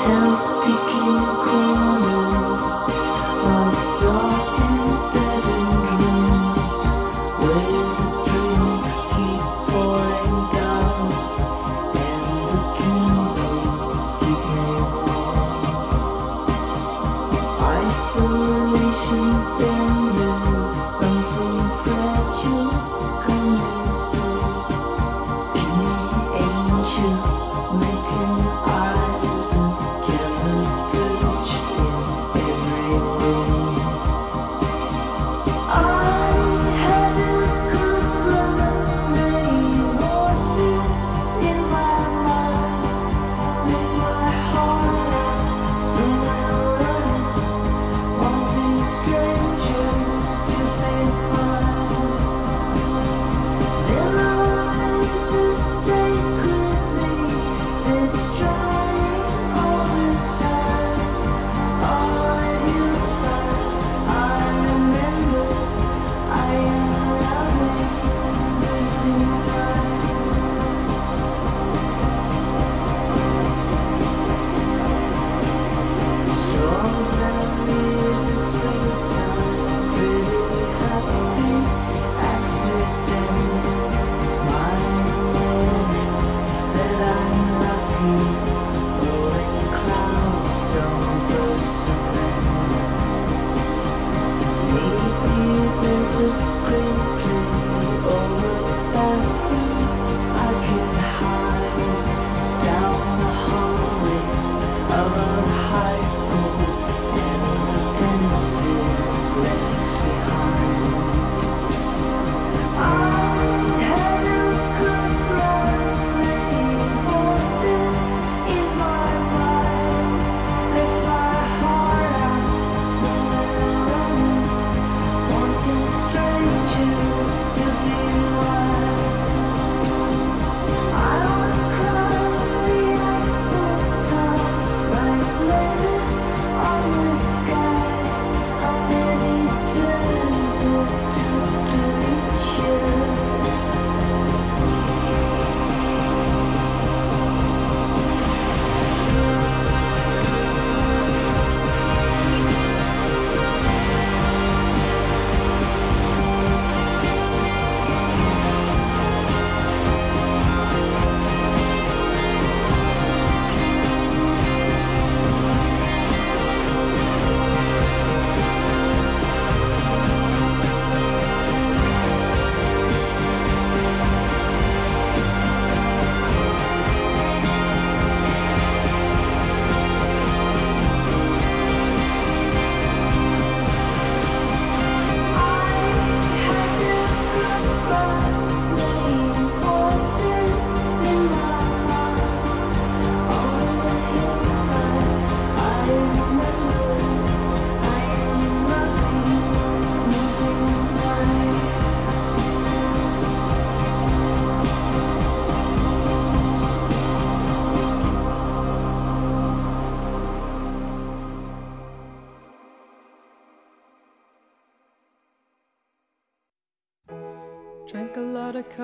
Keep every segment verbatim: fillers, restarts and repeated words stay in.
Drank a lot of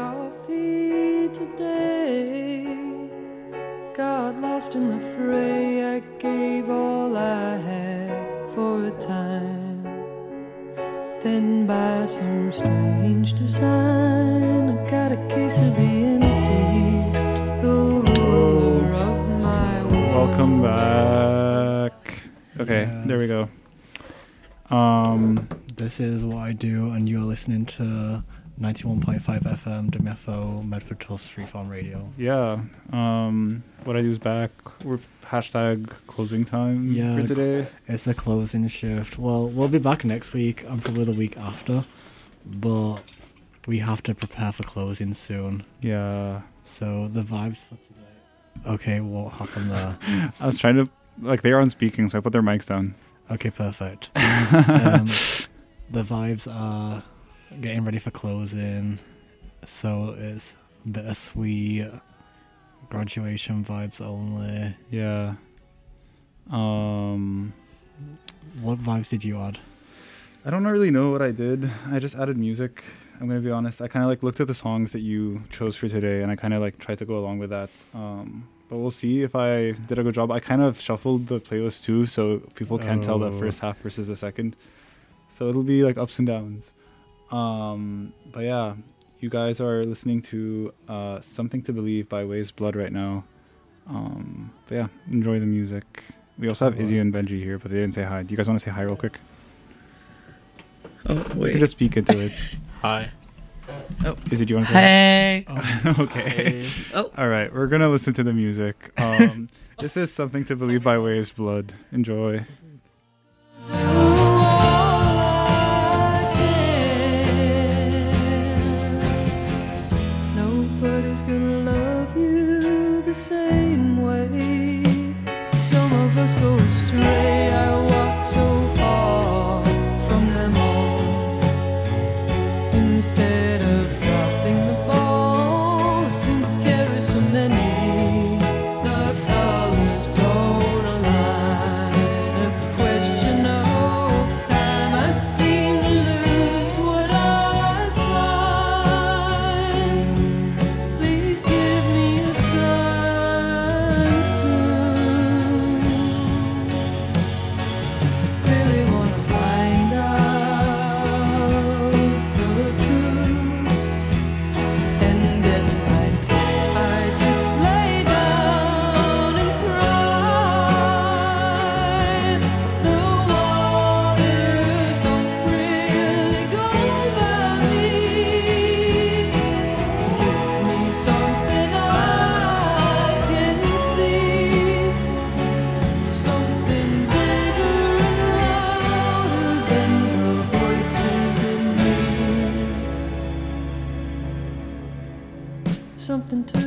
coffee today. Got lost in the fray. I gave all I had for a time. Then by some strange design, I got a case of the empties, the ruler of my world. Welcome back. Okay, yes. There we go. Um, this is What I Do, and you're listening to ninety-one point five F M W F O Medford Tufts Freeform Radio. Yeah. Um, What I Do is back. We're hashtag closing time yeah, for today. It's the closing shift. Well, we'll be back next week and probably the week after, but we have to prepare for closing soon. Yeah. So the vibes for today. Okay, what happened there? I was trying to, like, they are on speaking, so I put their mics down. Okay, perfect. um, the vibes are getting ready for closing, so it's bittersweet, graduation vibes only. Yeah. Um, what vibes did you add? I don't really know what I did. I just added music. I'm gonna be honest. I kind of like looked at the songs that you chose for today, and I kind of like tried to go along with that. Um, but we'll see if I did a good job. I kind of shuffled the playlist too, so people can't tell the Oh. first half versus the second. So it'll be like ups and downs. Um, but yeah, you guys are listening to uh, Something to Believe by Waves Blood right now. Um, but yeah, enjoy the music. We also have Izzy and Benji here, but they didn't say hi. Do you guys want to say hi real quick? Oh, You wait. can just speak into it. Hi. Oh. Izzy, do you want to say Hey. hi? Okay. Hey. Oh. All right, we're going to listen to the music. Um, this is Something to Believe by Waves Blood. Enjoy. Nobody's gonna love you the same way. Some of us go astray. I walk so far from them all. Instead of dropping the ball, I seem to carry so many. The colors don't align. A question of time. I seem to lose what I find. Please give me a sign soon. Really wanna find out the truth. And at night I just lay down and cry. The waters don't really go by me. Gives me something I can see. Something bigger and louder than the voices in me. Something to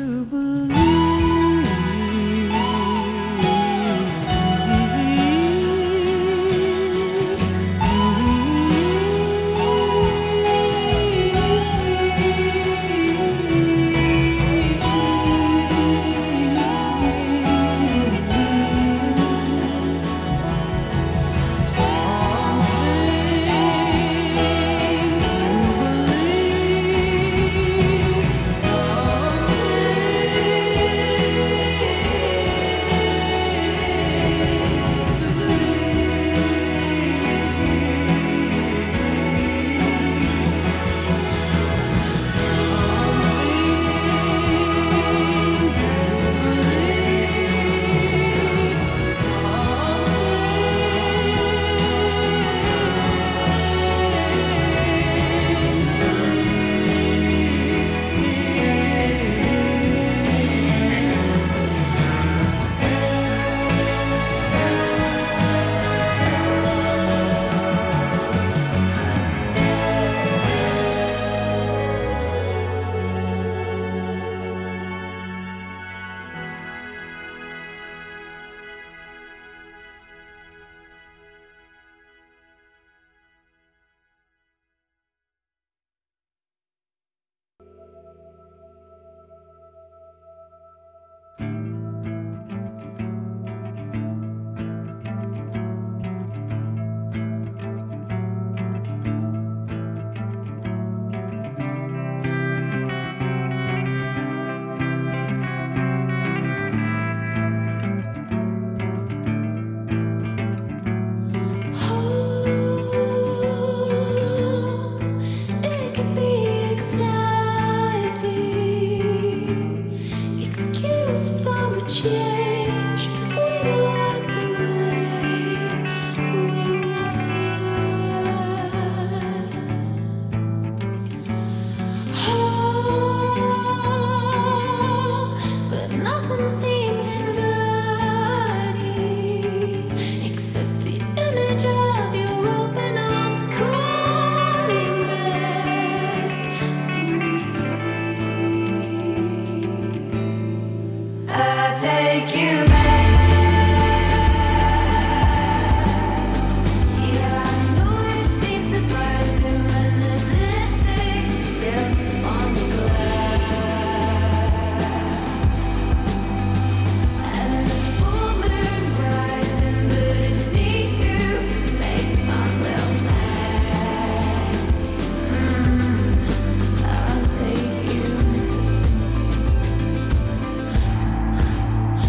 It can be exciting. Excuse for a change. We don't like the way we were. But nothing seems inviting except the image of your open arms calling back to me. I take you back. Yeah, I know it seems surprising when there's lipstick still on the glass. And the full moon rising, but it's me who makes myself mad. I'll take you.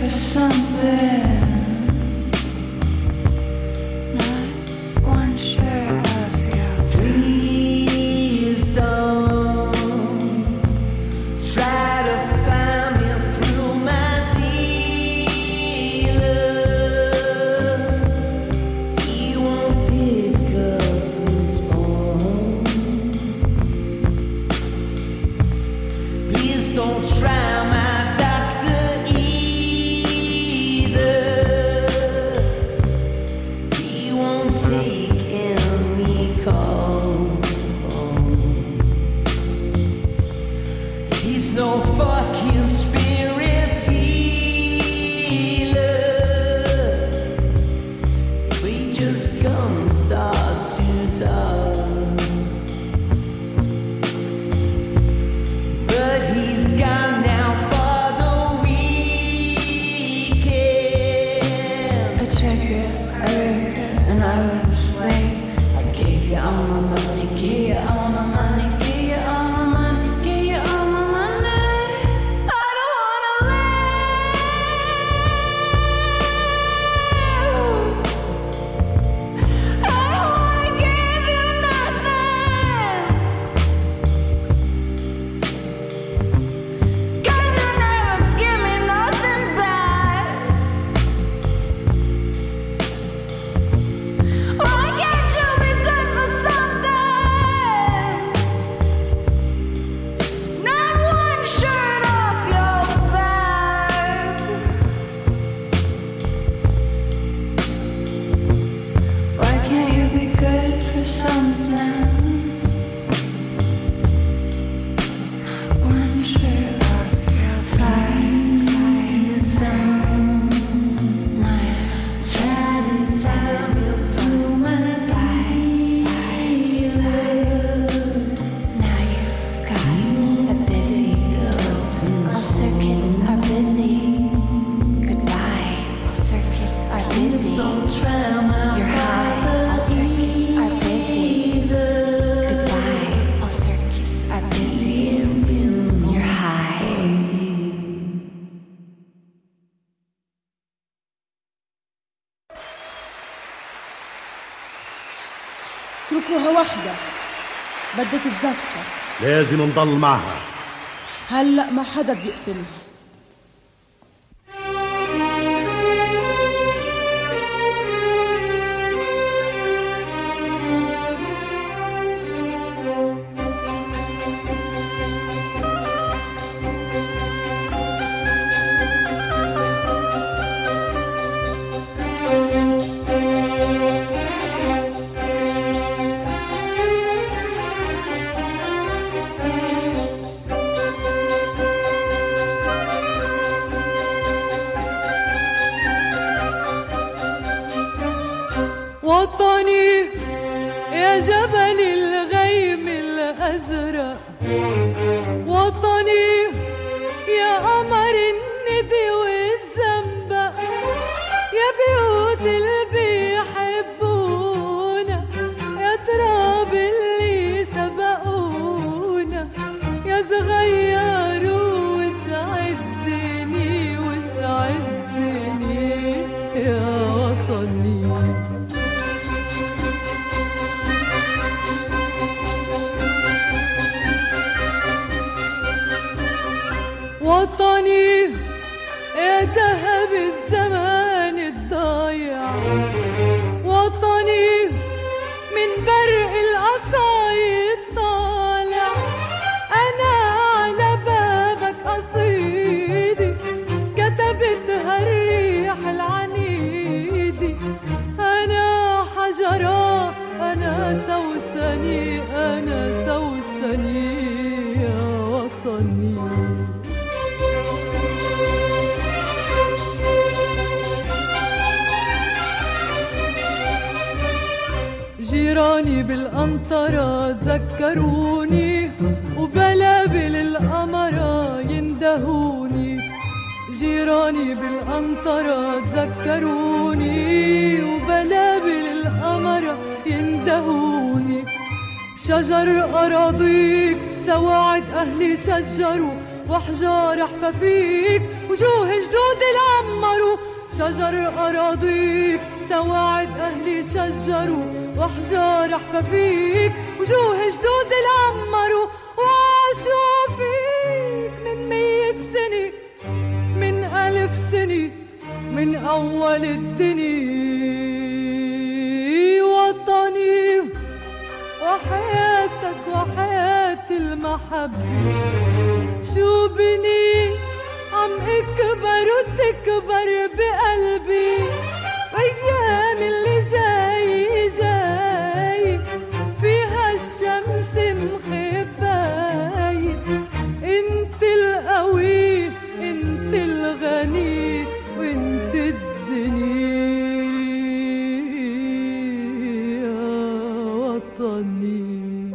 for something. Not one shirt of your Please don't try to find me through my dealer. He won't pick up his phone. Please don't try my doctor either. He won't take any calls. He's no fucking spirit healer. We just come start to talk. But he's gone now for the weekend. I check it, I wreck it, and I was late. I gave you all my money, gave you all my money, gave you all my money, gave you all my money. I don't wanna live. I don't wanna give you nothing. 'Cause you never give me nothing back. Why can't you be good for something? Not one shirt off your back. Why can't you be good for something? One shirt off your back. Try to tell me through my dealer. Now you've got a busy all circuits are busy. Goodbye, all circuits are busy. Don't try my You're high, all circuits are busy. Goodbye, all circuits are busy. You're high. اتركوها وحدة، بدها تتذكر. لازم نضل معها. هلأ ما حدا بيقتلها. وطني يا جبل الغيم الأزرق، وطني يا قمر الندي والزنبق، يا بيوت اللي بيحبونا، يا تراب اللي سبقونا، يا صغير وسعدني وسعدني يا وطني. وطني يا ذهب الزمان الضايع، وطني من برق القصايد طالع، أنا على بابك قصيدي كتبتها الريح العنيدي، أنا حجرة أنا سوسني أنا سوسني يا وطني. جيراني بالقنطرة تذكروني، وبلابل القمرة يندهوني. جيراني بالقنطرة تذكروني، وبلابل القمرة يندهوني. شجر أراضيك سواعد أهلي شجروا، وأحجار حفافيك وجوه جدود العمروا شجر أراضيك سواعد أهلي شجروا وأحجار حفافيك وجوه جدود العمروا وعاشوا فيك من مية سنة من ألف سنة من أول الدنيا وطني وحياتك وحياة المحبة شو بني عم اكبر وتكبر بقلبي وايام اللي جاي جاي فيها الشمس مخباي انت القوي انت الغني وانت الدنيا وطني.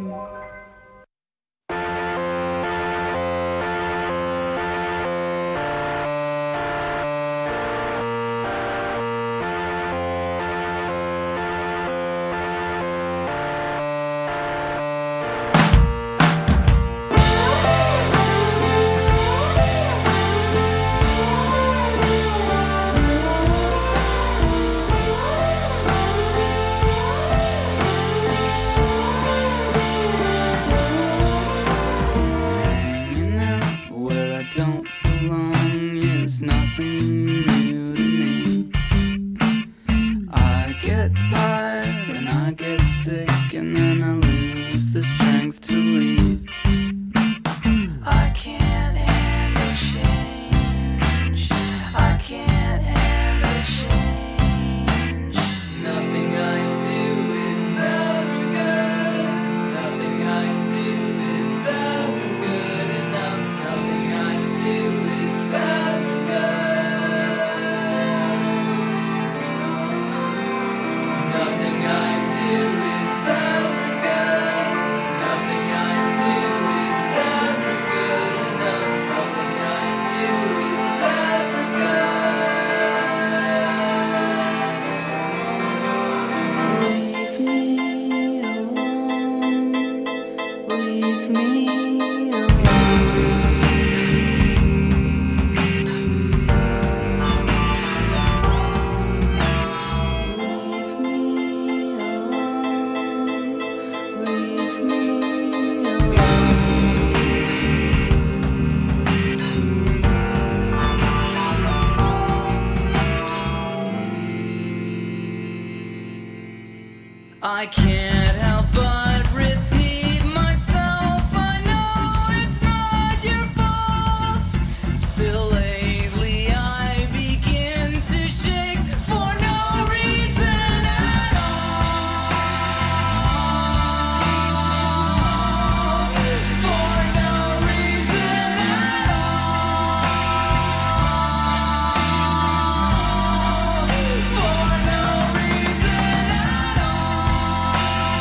I can't help but repeat myself. I know it's not your fault. Still lately I begin to shake for no reason at all. For no reason at all. For no reason at all.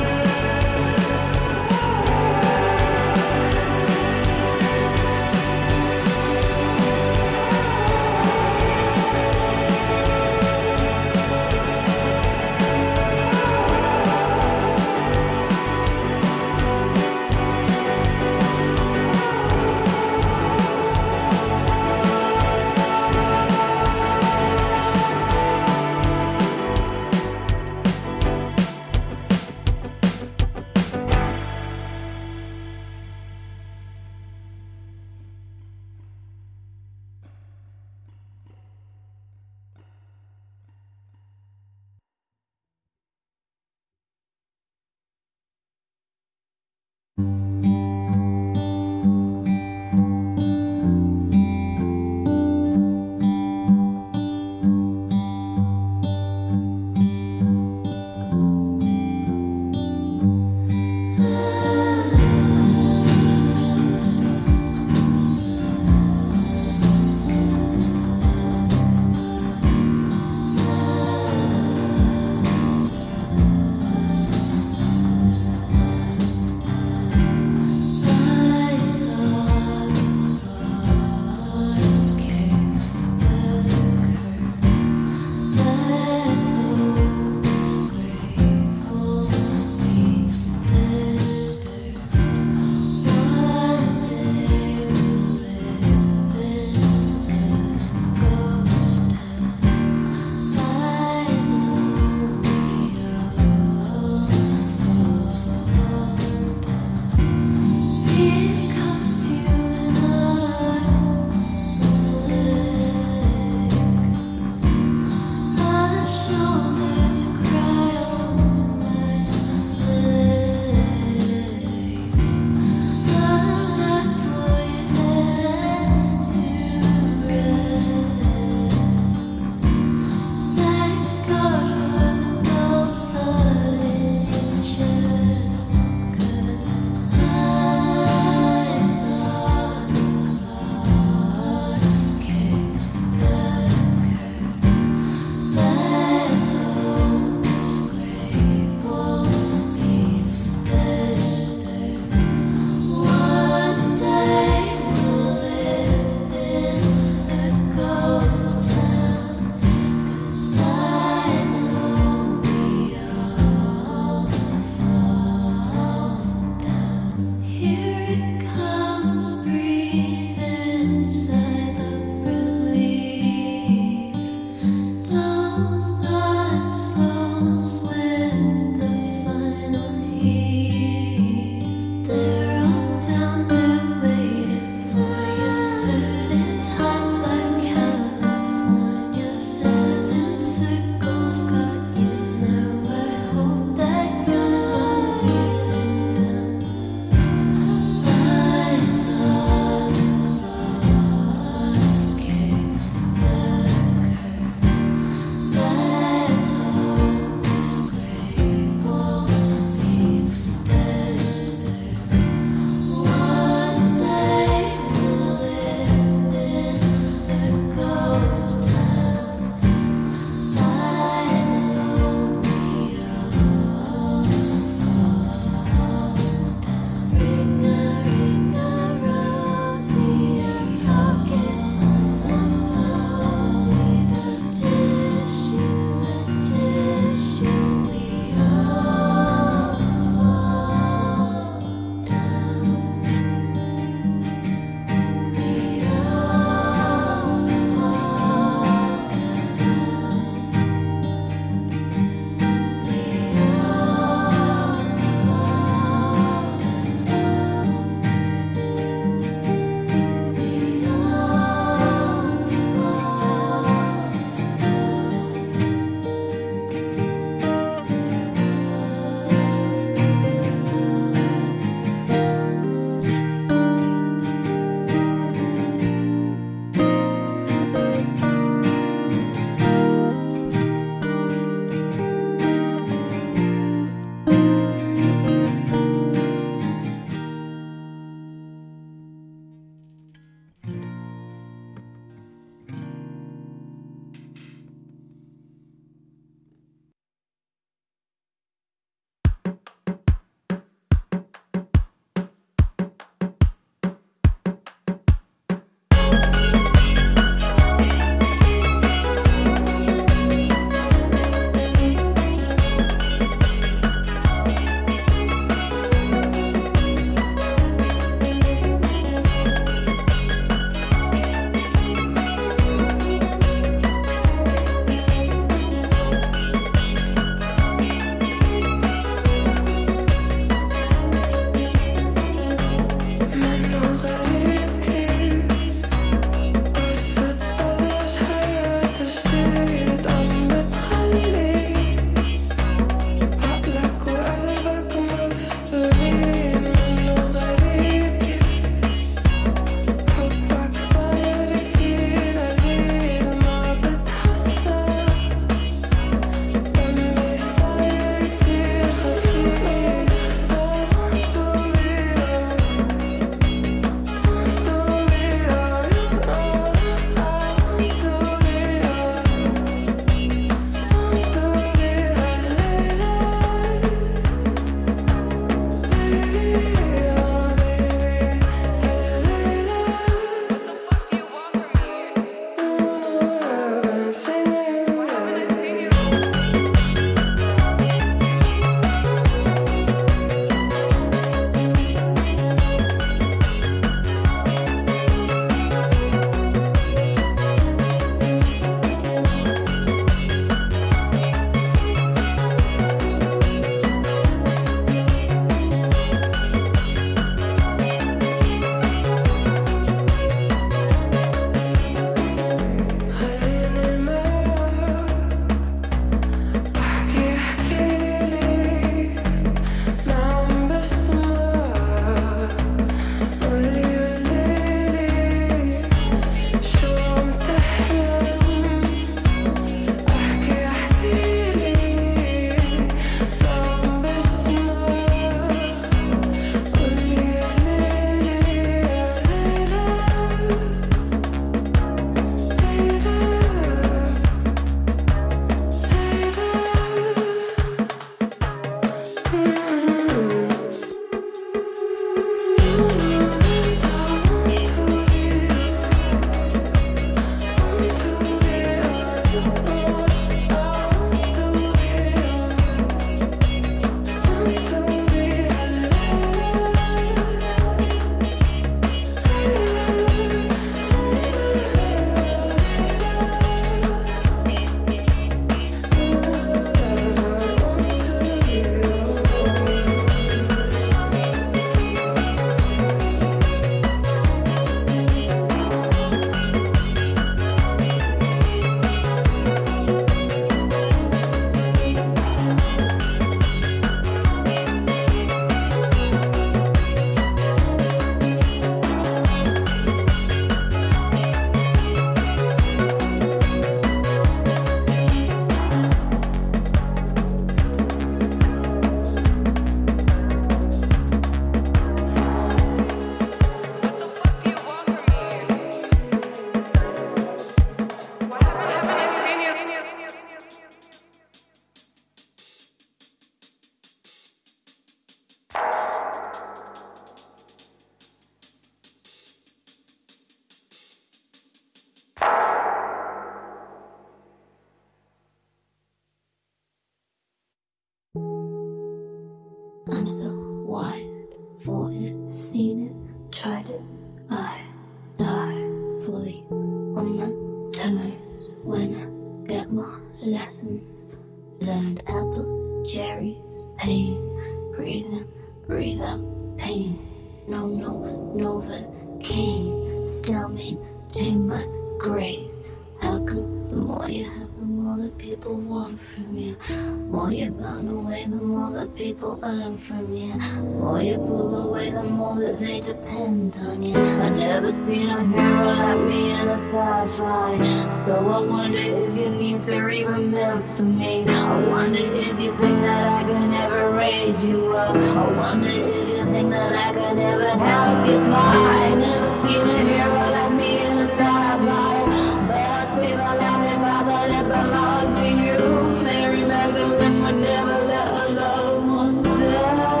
so wild for it, seen it, tried it. I die for you on my terms when I get my lessons. Learned apples, cherries, pain. Breathe in, breathe out, pain. No, no, Novocaine. Still maintain my grace. How come the more you have, the more that people want from you? More you burn away, the more that people earn from you. More you pull away, the more that they depend on you. I never seen a hero like me in a sci-fi. So I wonder if you need to re-remember me. I wonder if you think that I can ever raise you up. I wonder if you think that I can ever help you fly. I never seen a hero like me in a sci-fi. But I'd save a life if I thought it belonged to you. Mary Magdalene would never let her loved ones die.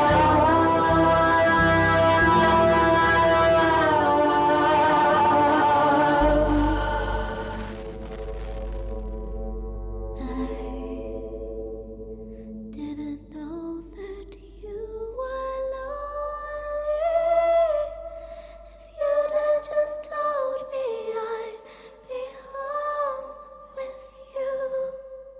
Didn't know that you were lonely. If you'd have just told me I'd be home with you.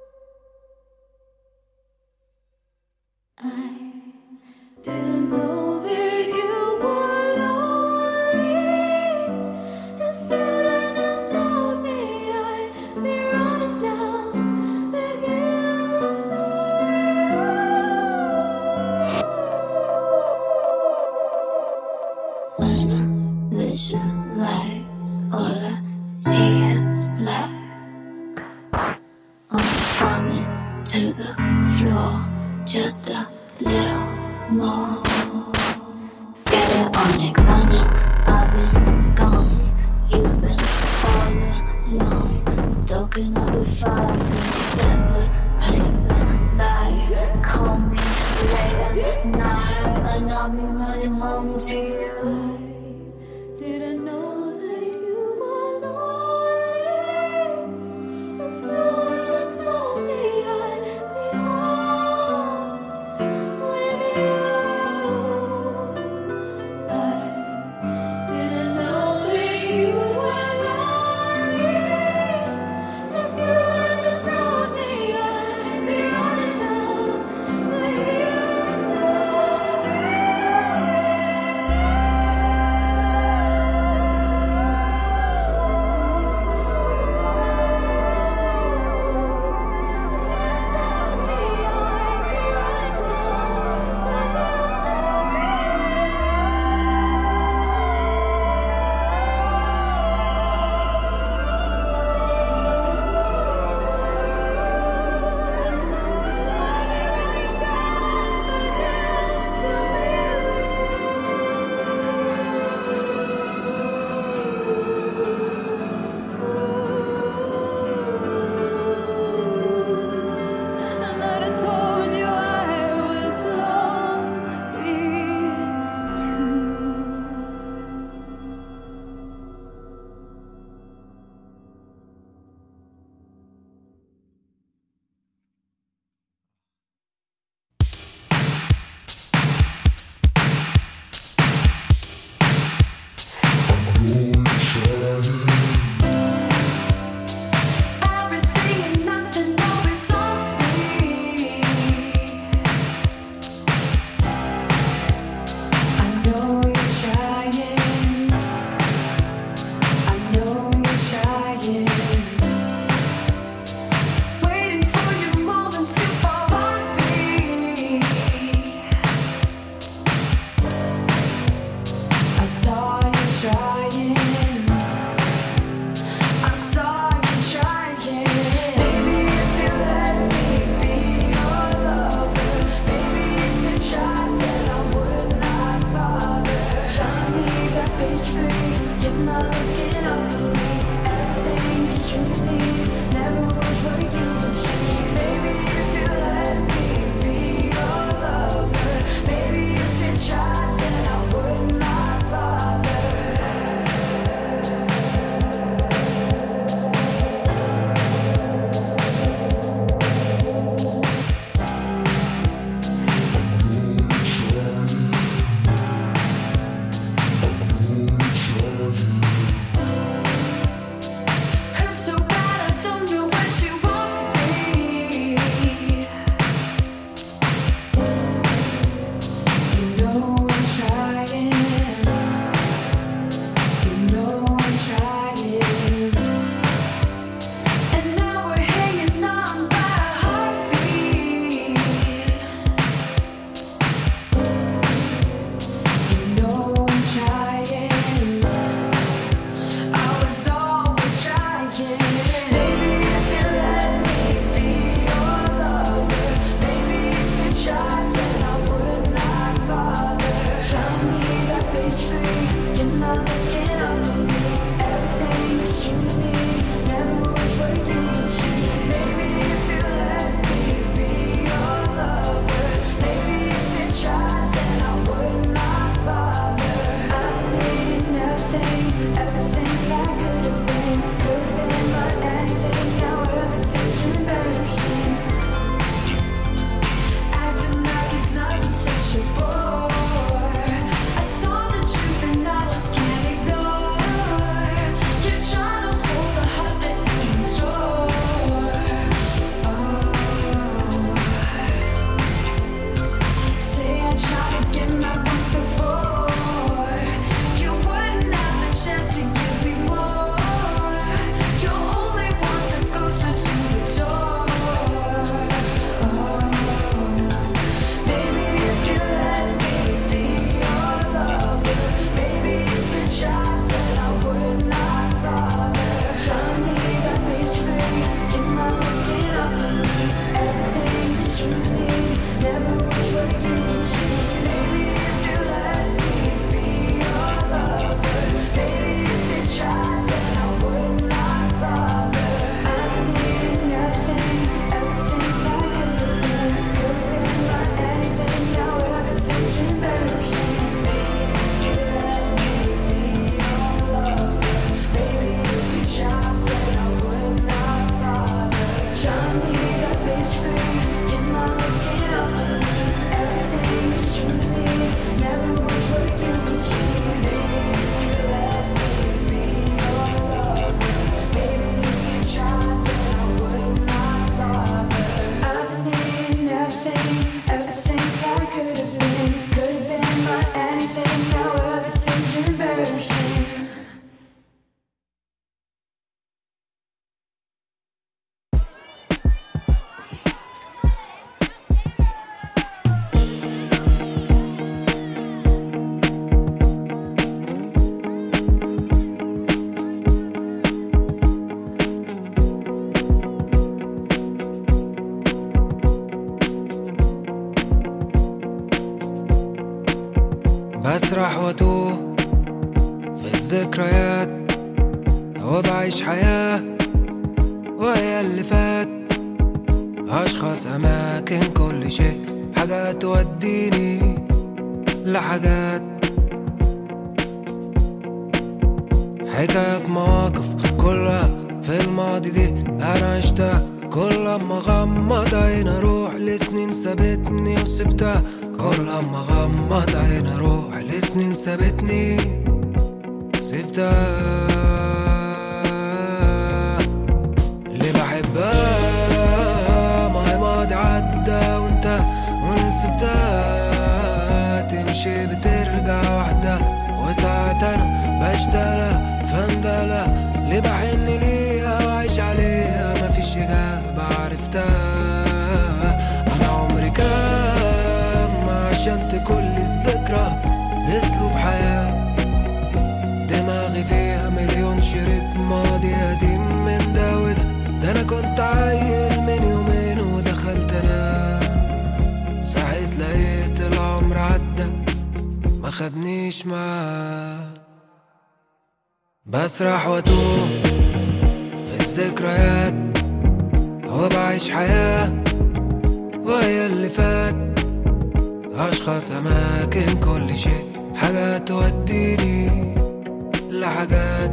I didn't know that you were lonely. If you'd have just told me I'd be running down the hills to you. When I visualize, all I see is black. I'm thrown to the floor, just a little more. Get it Onyx, I know I've been gone. You've been all alone, stoking all the fire from the place I lie. Call me late at night, and I'll be running home to you. Didn't know that you were lonely. If you had just told me I'd be home with you. I didn't know that you were lonely. If you had just told me I'd be running down the hills to you. واتوه في الذكريات وبعيش حياة وهي اللي فات أشخاص أماكن كل شيء حاجات توديني لحاجات حكايات مواقف كلها في الماضي دي أنا عشتها كل ما غمض عين أروح لسنين سابتني وسبتها كل ما غمض عين أروح لسنين سابتني سبتها اللي بحبها ما هي ماضي عدى وانت ونسبتها تمشي بترجع وحدها وساعات أنا بشتغلها فندلة اللي بحن ليها وعيش عليها مفيش إجابة عرفتها أنا عمري كام عشان تكل الذكرى أسلوب حياة دماغي فيها مليون شريط ماضي قديم من ده وده ده أنا كنت عيل من يومين ودخلت أنام صحيت لقيت العمر عدى ما خدنيش معاه بسرح واتوه في الذكريات وبعيش حياة وهي اللي فات أشخاص أماكن كل شيء حاجات توديني لحاجات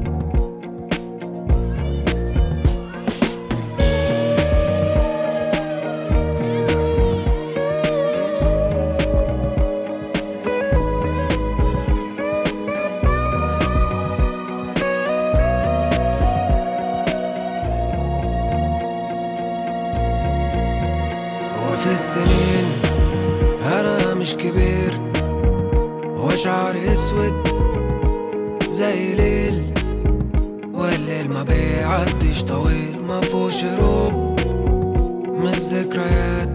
السنين أنا مش كبير وشعري أسود زي ليل والليل ما بيعديش طويل ما فوش هروب من الذكريات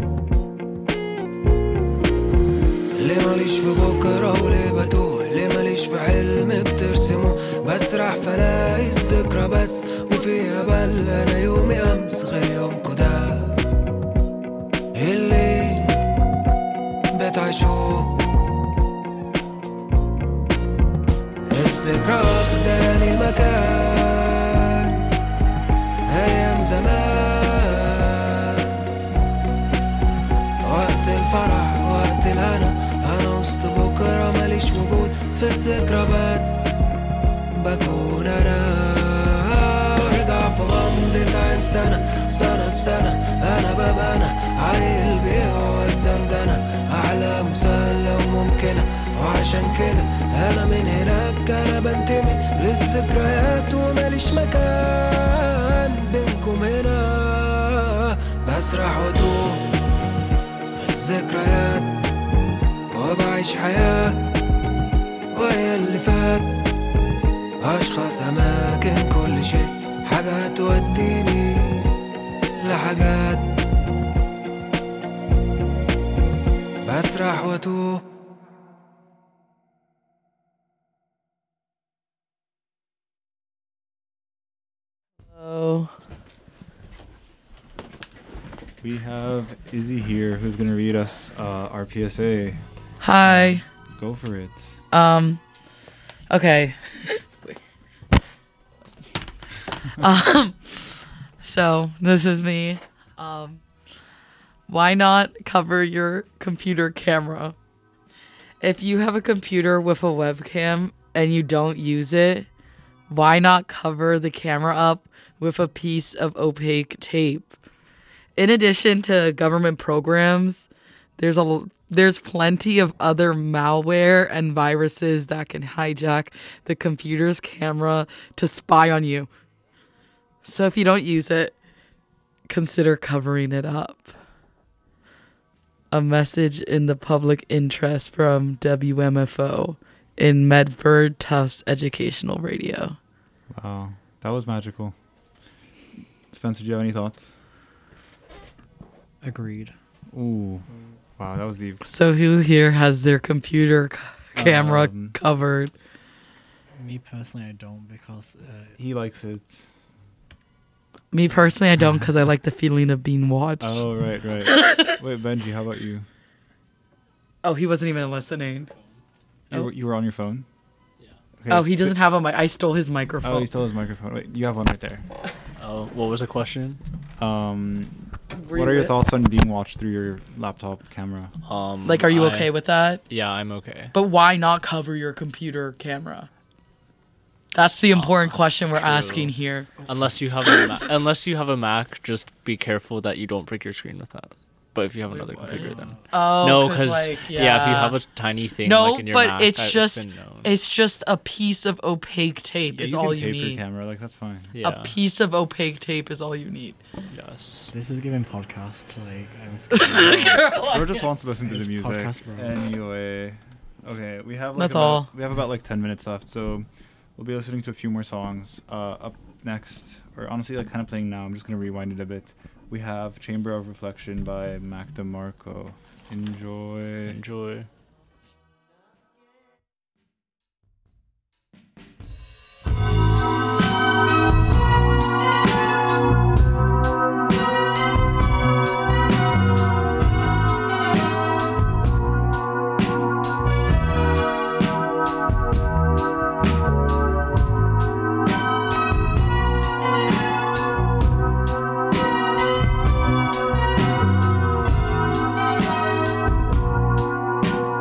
ليه ماليش في بكرة وليه بتوه ليه ماليش في حلم بترسمه بسرح فلاقي الذكرى بس وفيها بل أنا يومي أمس غير يومكو ده اللي بتعيشوه الذكرى واخداني المكان أيام زمان وقت الفرح وقت الهنا أنا وسط بكرة ماليش وجود في الذكرى بس بكون أنا وارجع في غمضة عين سنة سنة في سنة أنا بابا أنا عيل بيه قدام ده أنا أحلى مسلة وممكنة وعشان كده أنا من هناك أنا بنتمي للذكريات وماليش مكان بينكم هنا بسرح واتوه في الذكريات وبعيش حياة وهي اللي فات أشخاص أماكن كل شيء حاجات توديني لحاجات بسرح واتوه Hello. We have Izzy here who's going to read us uh, our P S A. Hi. Go for it. Um, okay. um, so this is me. Um, why not cover your computer camera? If you have a computer with a webcam and you don't use it, why not cover the camera up with a piece of opaque tape? In addition to government programs, there's a there's plenty of other malware and viruses that can hijack the computer's camera to spy on you. So if you don't use it, consider covering it up. A message in the public interest from W M F O in Medford Tufts Educational Radio. Wow, that was magical. Spencer, do you have any thoughts? Agreed. Ooh, wow, that was deep. So who here has their computer c- camera Um, covered? Me personally, I don't because uh, He likes it. Me personally, I don't because I like the feeling of being watched. Oh, right, right. Wait, Benji, how about you? Oh, he wasn't even listening. You, Oh. were- you were on your phone? Okay, Oh, he so- doesn't have a mic. I stole his microphone. Oh, he stole his microphone. Wait, you have one right there. Oh, what was the question? Um, Were what you are your with- thoughts on being watched through your laptop camera? Um, Like, are you I- okay with that? Yeah, I'm okay. But why not cover your computer camera? That's the important question we're true. asking here. Unless you have a Ma- unless you have a Mac, just be careful that you don't break your screen with that. But if you have another computer, then Oh, no, 'cause, because like, yeah. if you yeah. have a tiny thing, No, like in your but Mac, it's that's just been known. it's just a piece of opaque tape Yeah, is you all can you tape need. your camera, like that's fine. Yeah. A piece of opaque tape is all you need. Yes. This is giving podcast like I'm scared. Or just wants to listen to It's the music. podcast bros. Anyway, okay, we have like That's about, all. We have about like ten minutes left, so we'll be listening to a few more songs. Uh, up next, or honestly, like kind of playing now. I'm just gonna rewind it a bit. We have Chamber of Reflection by Mac DeMarco. Enjoy. Enjoy. Thank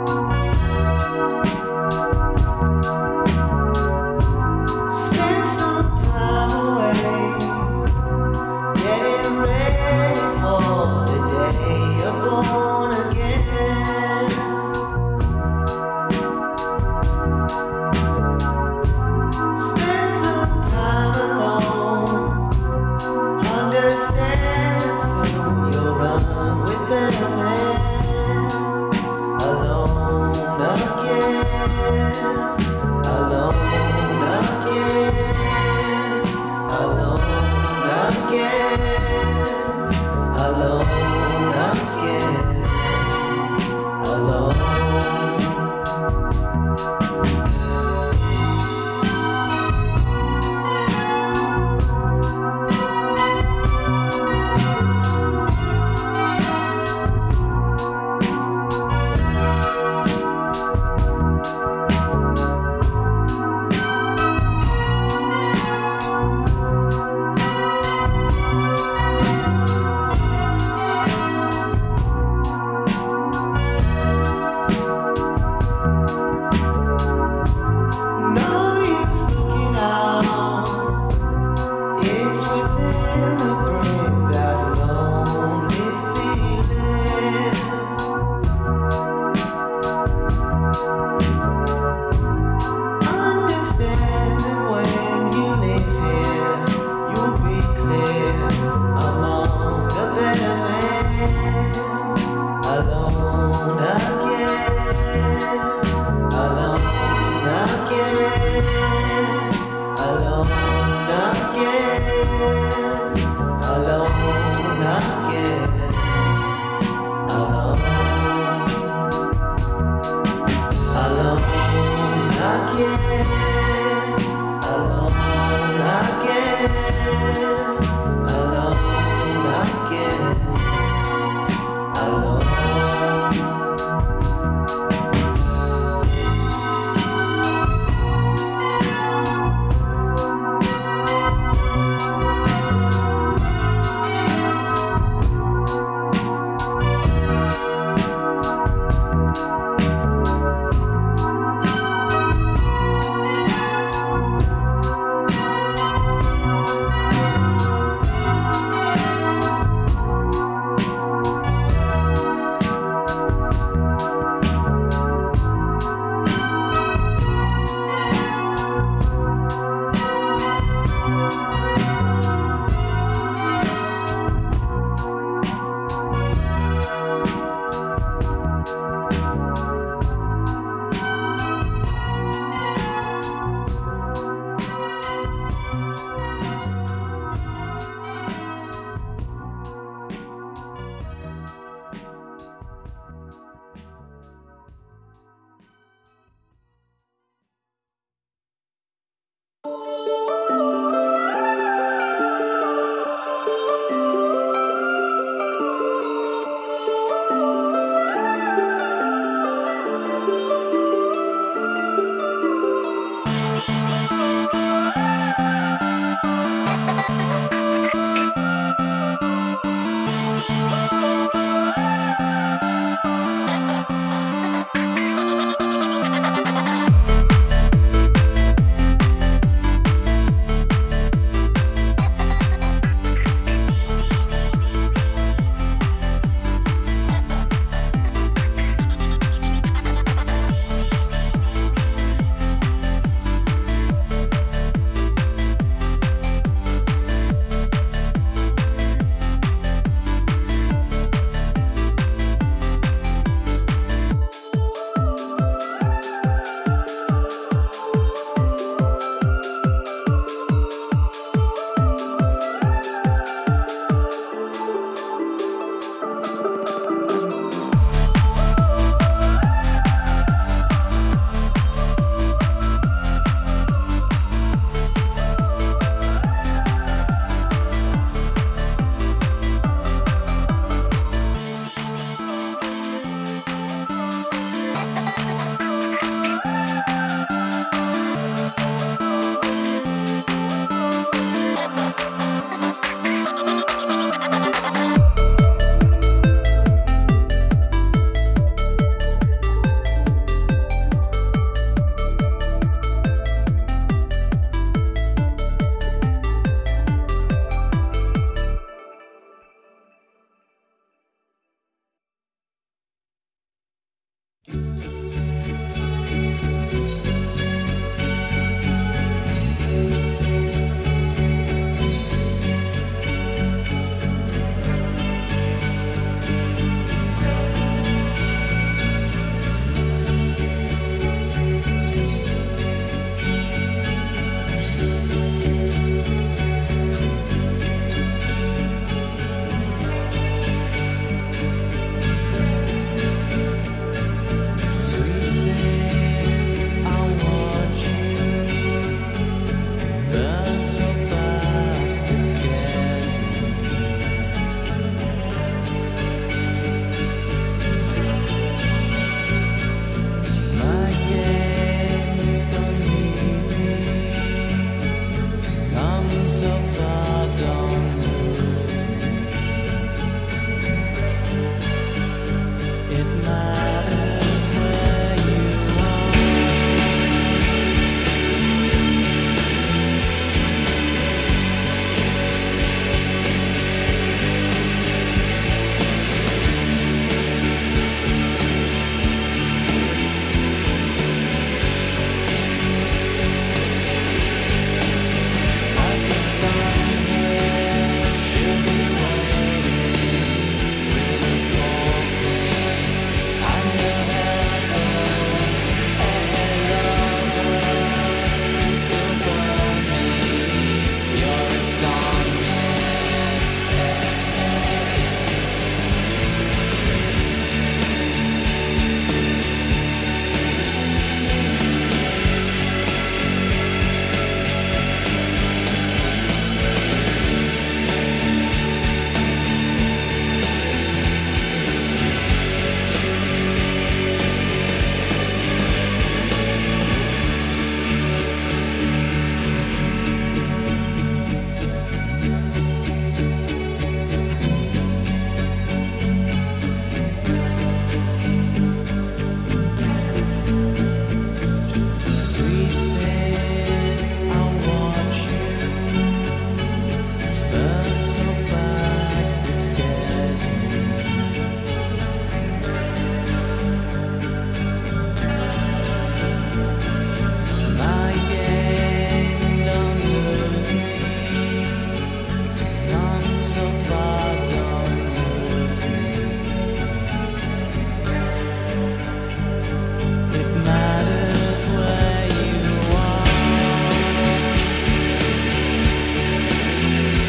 so far